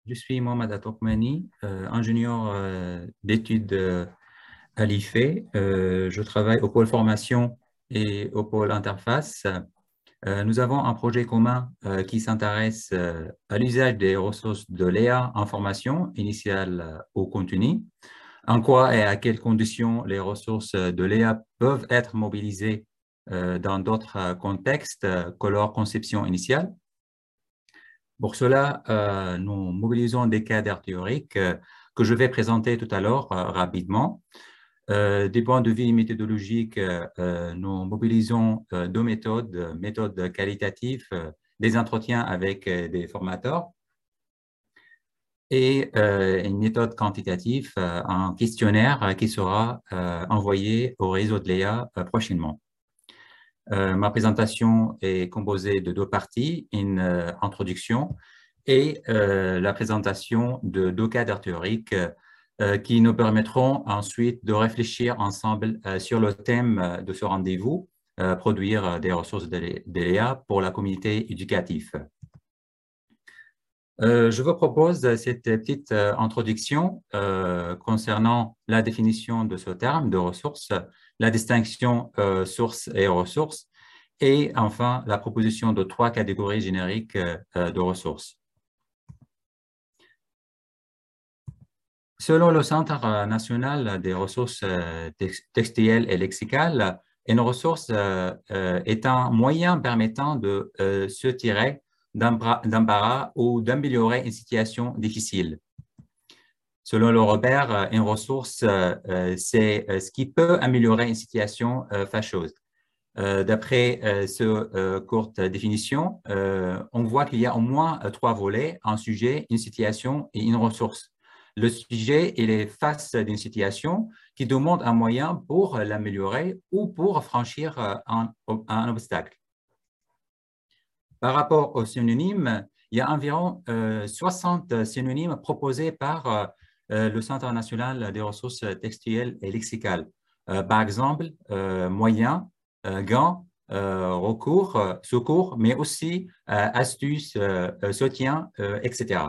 Je suis Mohamed Atokmani, ingénieur d'études à l'IFE. Je travaille au pôle formation et au pôle interface. Nous avons un projet commun qui s'intéresse à l'usage des ressources de l'EA en formation initiale au contenu. En quoi et à quelles conditions les ressources de l'EA peuvent être mobilisées dans d'autres contextes que leur conception initiale. Pour cela, nous mobilisons des cadres théoriques que je vais présenter tout à l'heure rapidement. Des points de vue méthodologiques, nous mobilisons deux méthodes, méthode qualitative, des entretiens avec des formateurs et une méthode quantitative, un questionnaire qui sera envoyé au réseau de l'EA prochainement. Ma présentation est composée de deux parties, une introduction et la présentation de deux cadres théoriques qui nous permettront ensuite de réfléchir ensemble sur le thème de ce rendez-vous, produire des ressources de l'EA pour la communauté éducative. Je vous propose cette petite introduction concernant la définition de ce terme de ressources, la distinction source et ressources, et enfin la proposition de trois catégories génériques de ressources. Selon le Centre national des ressources textuelles et lexicales, une ressource est un moyen permettant de se tirer d'embarras ou d'améliorer une situation difficile. Selon le Robert, une ressource, c'est ce qui peut améliorer une situation fâcheuse. D'après cette courte définition, on voit qu'il y a au moins trois volets, un sujet, une situation et une ressource. Le sujet, il est face d'une situation qui demande un moyen pour l'améliorer ou pour franchir un obstacle. Par rapport aux synonymes, il y a environ 60 synonymes proposés par le Centre national des ressources textuelles et lexicales. Par exemple, moyen, gant, recours, secours, mais aussi astuce, soutien, etc.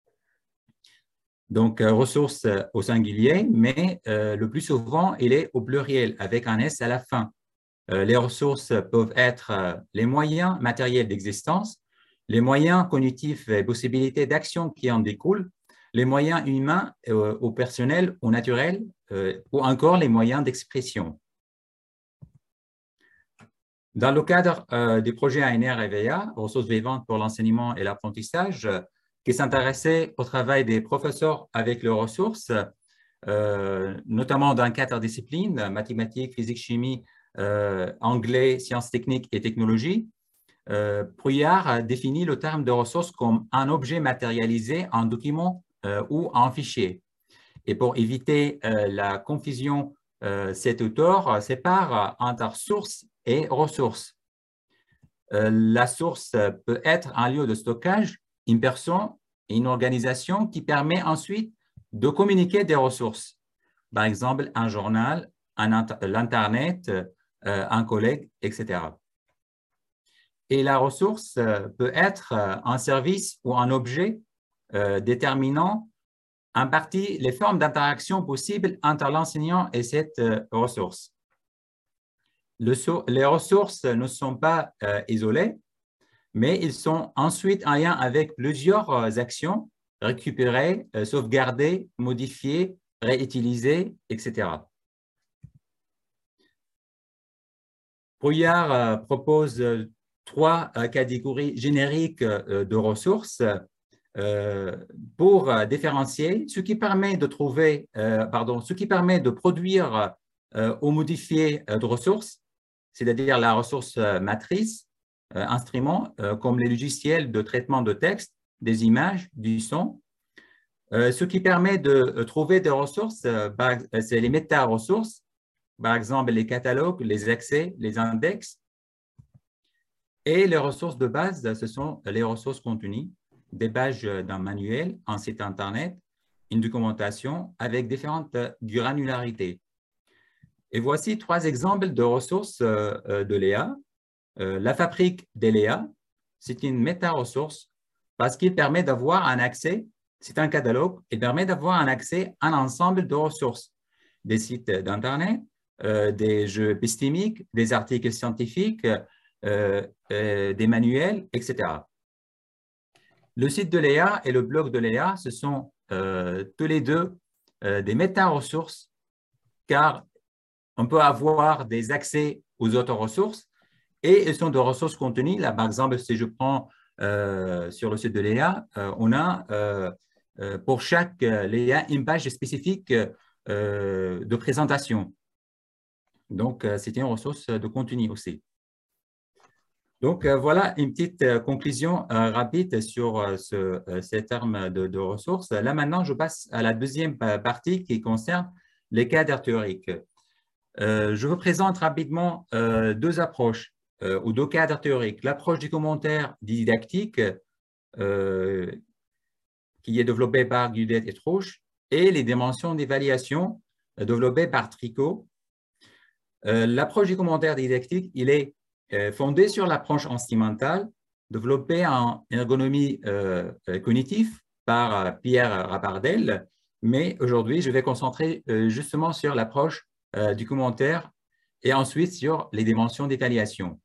Donc, ressources au singulier, mais le plus souvent, il est au pluriel avec un S à la fin. Les ressources peuvent être les moyens matériels d'existence, les moyens cognitifs et possibilités d'action qui en découlent, les moyens humains ou personnels ou naturels, ou encore les moyens d'expression. Dans le cadre du projet ANR EVA, ressources vivantes pour l'enseignement et l'apprentissage, qui s'intéressait au travail des professeurs avec les ressources, notamment dans quatre disciplines, mathématiques, physique, chimie, anglais, sciences techniques et technologies, Bruyard a défini le terme de ressource comme un objet matérialisé en document ou en fichier. Et pour éviter la confusion, cet auteur sépare entre source et ressource. La source peut être un lieu de stockage, une personne et une organisation qui permet ensuite de communiquer des ressources. Par exemple, un journal, l'Internet, un collègue, etc. Et la ressource peut être un service ou un objet déterminant en partie les formes d'interaction possibles entre l'enseignant et cette ressource. Les ressources ne sont pas isolées, mais ils sont ensuite en lien avec plusieurs actions récupérées, sauvegardées, modifiées, réutilisées, etc. Bruyard propose trois catégories génériques de ressources pour différencier, ce qui permet de ce qui permet de produire ou modifier de ressources, c'est-à-dire la ressource matrice, instrument, comme les logiciels de traitement de texte, des images, du son. Ce qui permet de trouver des ressources, c'est les méta-ressources, par exemple les catalogues, les accès, les index. Et les ressources de base, ce sont les ressources contenues, des pages d'un manuel, un site Internet, une documentation avec différentes granularités. Et voici trois exemples de ressources de l'EA. La fabrique de l'EA, c'est une méta-ressource parce qu'il permet d'avoir un accès C'est un catalogue qui permet d'avoir un accès à un ensemble de ressources, des sites d'Internet, des jeux épistémiques, des articles scientifiques, des manuels, etc. Le site de Léa et le blog de Léa, ce sont tous les deux des méta-ressources, car on peut avoir des accès aux autres ressources et elles sont de ressources contenues. Là, par exemple, si je prends sur le site de Léa, on a pour chaque Léa une page spécifique de présentation. Donc, c'est une ressource de contenu aussi. Donc, voilà une petite conclusion rapide sur ces termes de ressources. Là, maintenant, je passe à la deuxième partie qui concerne les cadres théoriques. Je vous présente rapidement deux approches ou deux cadres théoriques. L'approche du commentaire didactique qui est développée par Gudet et Trouche et les dimensions d'évaluation développées par Tricot. L'approche du commentaire didactique, il est fondé sur l'approche instrumentale développée en ergonomie cognitive par Pierre Rapardel, mais aujourd'hui, je vais concentrer justement sur l'approche du commentaire et ensuite sur les dimensions d'évaluation.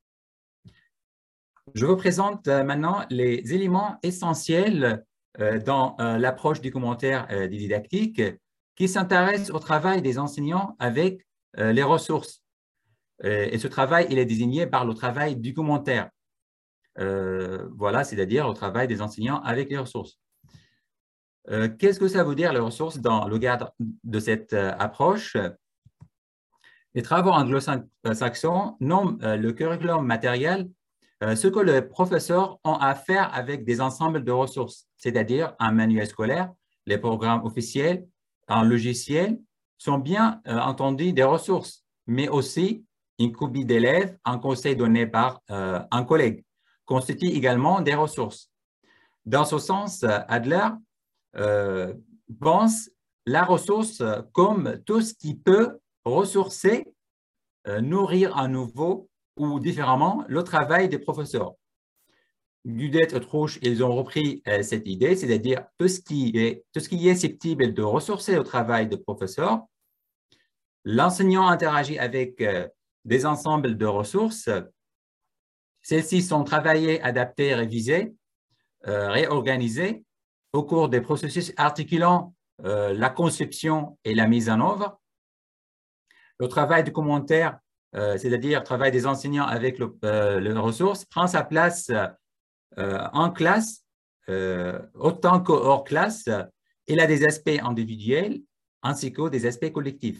Je vous présente maintenant les éléments essentiels dans l'approche du commentaire didactique qui s'intéresse au travail des enseignants avec les ressources. Et ce travail, il est désigné par le travail du commentaire. Voilà, c'est-à-dire le travail des enseignants avec les ressources. Qu'est-ce que ça veut dire, les ressources, dans le cadre de cette approche? Les travaux anglo-saxons nomment le curriculum matériel ce que les professeurs ont à faire avec des ensembles de ressources, c'est-à-dire un manuel scolaire, les programmes officiels, un logiciel, sont bien entendu des ressources, mais aussi une copie d'élèves, un conseil donné par un collègue, constitue également des ressources. Dans ce sens, Adler pense la ressource comme tout ce qui peut ressourcer, nourrir à nouveau ou différemment le travail des professeurs. Gudet et Trouche, ils ont repris cette idée, c'est-à-dire tout ce qui est susceptible de ressourcer le travail des professeurs. L'enseignant interagit avec des ensembles de ressources. Celles-ci sont travaillées, adaptées, révisées, réorganisées au cours des processus articulant la conception et la mise en œuvre. Le travail du commentaire, c'est-à-dire le travail des enseignants avec les ressources, prend sa place en classe autant que hors classe. Il a des aspects individuels ainsi que des aspects collectifs.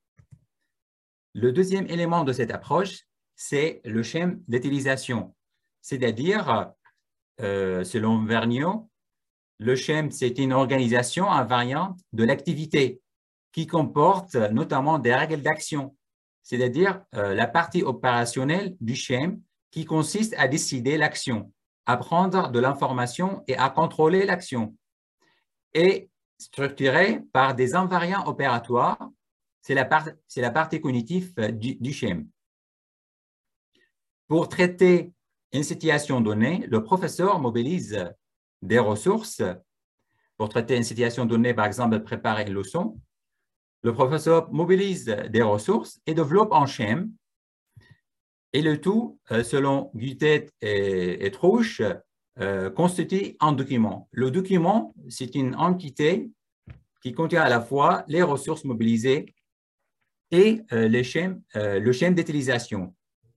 Le deuxième élément de cette approche, c'est le schéma d'utilisation, c'est-à-dire, selon Vergniaud, le schéma, c'est une organisation invariante de l'activité qui comporte notamment des règles d'action, c'est-à-dire la partie opérationnelle du schéma qui consiste à décider l'action, à prendre de l'information et à contrôler l'action, et structurée par des invariants opératoires, c'est la partie cognitive du schéma. Pour traiter une situation donnée, le professeur mobilise des ressources. Pour traiter une situation donnée, par exemple, préparer une leçon, le professeur mobilise des ressources et développe un schéma. Et le tout, selon Gudet et Trouche, constitue un document. Le document, c'est une entité qui contient à la fois les ressources mobilisées et le schéma d'utilisation.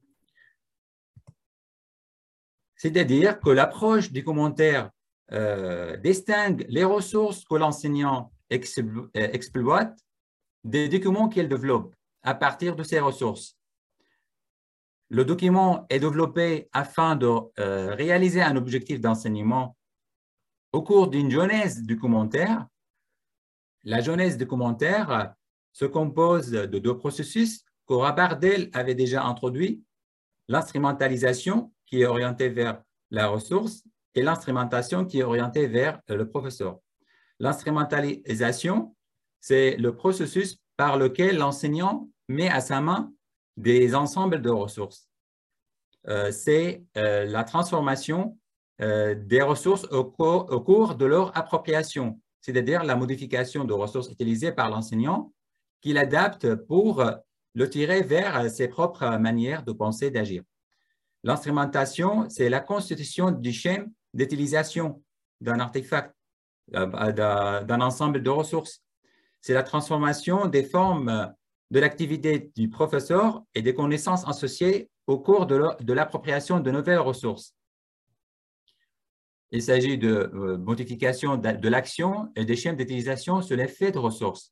C'est-à-dire que l'approche du commentaire distingue les ressources que l'enseignant exploite des documents qu'il développe à partir de ces ressources. Le document est développé afin de réaliser un objectif d'enseignement au cours d'une genèse du commentaire. La genèse du commentaire se compose de deux processus que Rapardel avait déjà introduits, l'instrumentalisation qui est orientée vers la ressource et l'instrumentation qui est orientée vers le professeur. L'instrumentalisation, c'est le processus par lequel l'enseignant met à sa main des ensembles de ressources. C'est la transformation des ressources au cours de leur appropriation, c'est-à-dire la modification de ressources utilisées par l'enseignant qu'il adapte pour le tirer vers ses propres manières de penser et d'agir. L'instrumentation, c'est la constitution du schéma d'utilisation d'un artefact, d'un ensemble de ressources. C'est la transformation des formes de l'activité du professeur et des connaissances associées au cours de l'appropriation de nouvelles ressources. Il s'agit de modification de l'action et des schémas d'utilisation sur l'effet de ressources.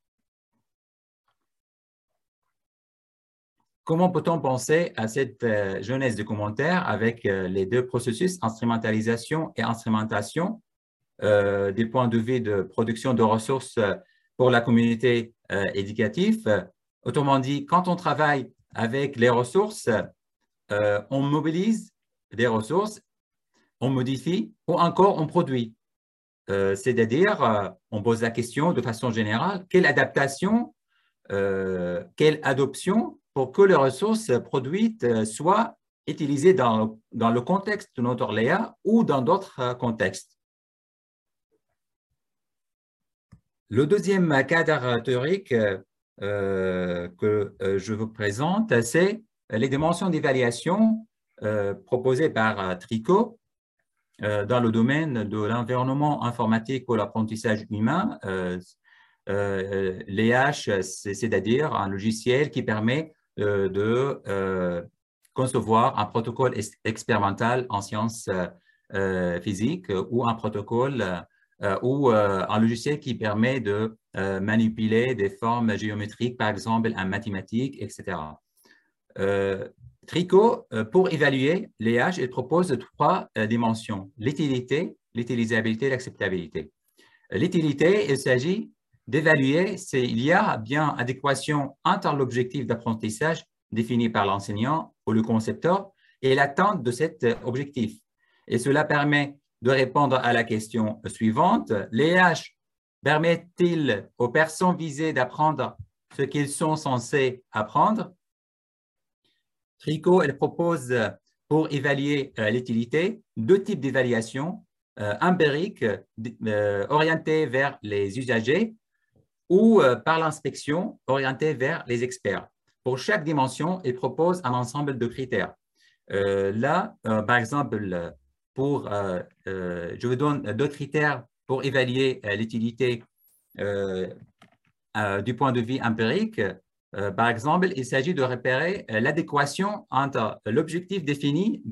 Comment peut-on penser à cette genèse de commentaires avec les deux processus, instrumentalisation et instrumentation, des points de vue de production de ressources pour la communauté éducative? Autrement dit, quand on travaille avec les ressources, on mobilise des ressources, on modifie ou encore on produit. C'est-à-dire, on pose la question de façon générale, quelle adaptation, quelle adoption pour que les ressources produites soient utilisées dans le contexte de notre LEA ou dans d'autres contextes. Le deuxième cadre théorique que je vous présente, c'est les dimensions d'évaluation proposées par Tricot dans le domaine de l'environnement informatique pour l'apprentissage humain. L'EH, c'est-à-dire un logiciel qui permet de concevoir un protocole expérimental en sciences physiques ou un protocole ou un logiciel qui permet de manipuler des formes géométriques, par exemple en mathématiques, etc. Tricot, pour évaluer l'EH, il propose trois dimensions: l'utilité, l'utilisabilité et l'acceptabilité. L'utilité, il s'agit d'évaluer s'il y a bien adéquation entre l'objectif d'apprentissage défini par l'enseignant ou le concepteur et l'atteinte de cet objectif. Et cela permet de répondre à la question suivante: l'EH permet-il aux personnes visées d'apprendre ce qu'ils sont censés apprendre? Tricot, elle propose pour évaluer l'utilité deux types d'évaluation, empirique, orientée vers les usagers, ou par l'inspection orientée vers les experts. Pour chaque dimension, il propose un ensemble de critères. Par exemple, je vous donne deux critères pour évaluer l'utilité du point de vue empirique. Par exemple, il s'agit de repérer l'adéquation entre l'objectif défini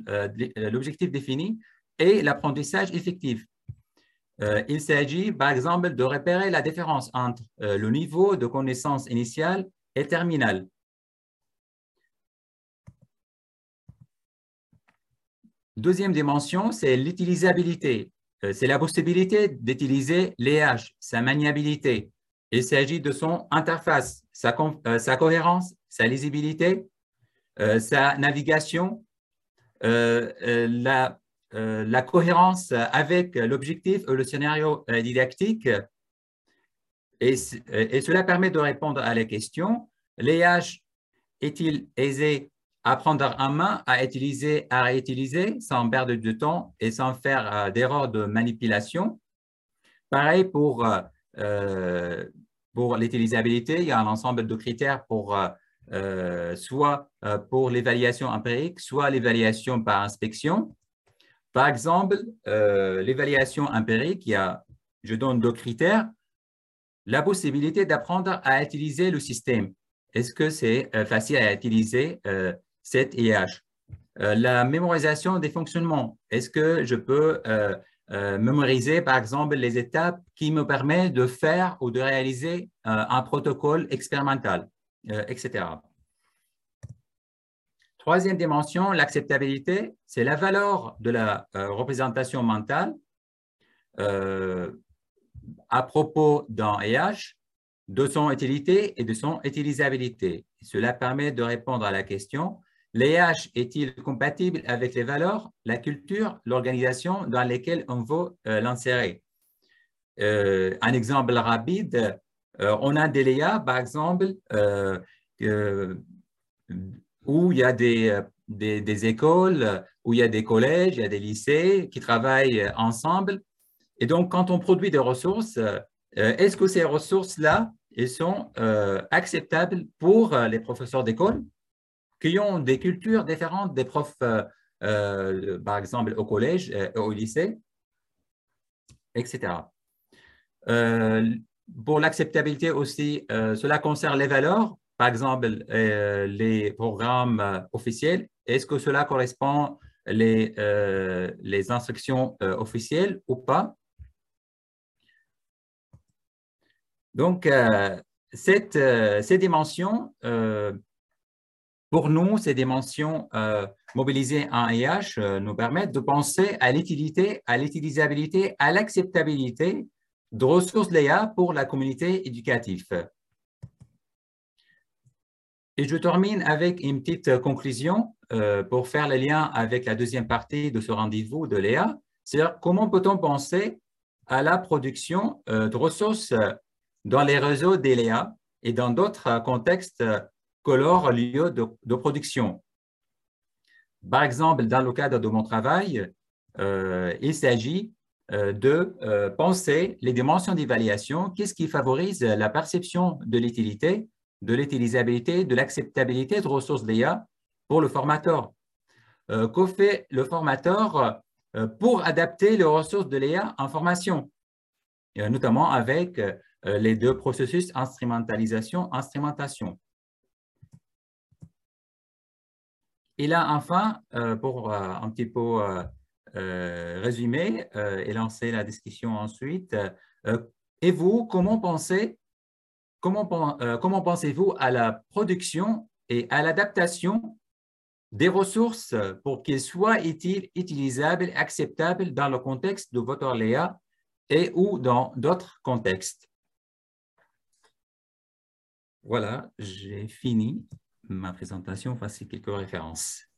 et l'apprentissage effectif. Il s'agit, par exemple, de repérer la différence entre le niveau de connaissance initiale et terminale. Deuxième dimension, c'est l'utilisabilité. C'est la possibilité d'utiliser l'EH, sa maniabilité. Il s'agit de son interface, sa cohérence, sa lisibilité, sa navigation, la cohérence avec l'objectif ou le scénario didactique. Et cela permet de répondre à la question: l'EH est-il aisé à prendre en main, à utiliser, à réutiliser sans perdre de temps et sans faire d'erreurs de manipulation? Pareil pour l'utilisabilité, il y a un ensemble de critères pour soit pour l'évaluation empirique, soit l'évaluation par inspection. Par exemple, l'évaluation empirique, je donne deux critères. La possibilité d'apprendre à utiliser le système. Est-ce que c'est facile à utiliser cet EH? La mémorisation des fonctionnements. Est-ce que je peux mémoriser, par exemple, les étapes qui me permettent de faire ou de réaliser un protocole expérimental, etc. Troisième dimension, l'acceptabilité, c'est la valeur de la représentation mentale à propos d'un EH, de son utilité et de son utilisabilité. Cela permet de répondre à la question: l'EH est-il compatible avec les valeurs, la culture, l'organisation dans lesquelles on veut l'insérer? Un exemple rapide, on a des LEA, par exemple, où il y a des des écoles, où il y a des collèges, il y a des lycées qui travaillent ensemble. Et donc, quand on produit des ressources, est-ce que ces ressources-là, elles sont acceptables pour les professeurs d'école qui ont des cultures différentes des profs, par exemple, au collège, au lycée, etc. Pour l'acceptabilité aussi, cela concerne les valeurs, par exemple, les programmes officiels. Est-ce que cela correspond les instructions officielles ou pas? Donc, ces dimensions, pour nous, ces dimensions mobilisées en IH nous permettent de penser à l'utilité, à l'utilisabilité, à l'acceptabilité de ressources l'IA pour la communauté éducative. Et je termine avec une petite conclusion pour faire le lien avec la deuxième partie de ce rendez-vous de l'IA. C'est-à-dire comment peut-on penser à la production de ressources dans les réseaux d'ELEA et dans d'autres contextes que leur lieu de production. Par exemple, dans le cadre de mon travail, il s'agit de penser les dimensions d'évaluation, qu'est-ce qui favorise la perception de l'utilité, de l'utilisabilité, de l'acceptabilité de ressources d'IA pour le formateur. Que fait le formateur pour adapter les ressources de l'IA en formation, notamment avec les deux processus instrumentalisation-instrumentation. Et là, enfin, pour un petit peu résumer et lancer la discussion ensuite, et vous, comment pensez-vous à la production et à l'adaptation des ressources pour qu'elles soient utilisables, acceptables dans le contexte de votre LEA et ou dans d'autres contextes? Voilà, j'ai fini ma présentation. Voici quelques références.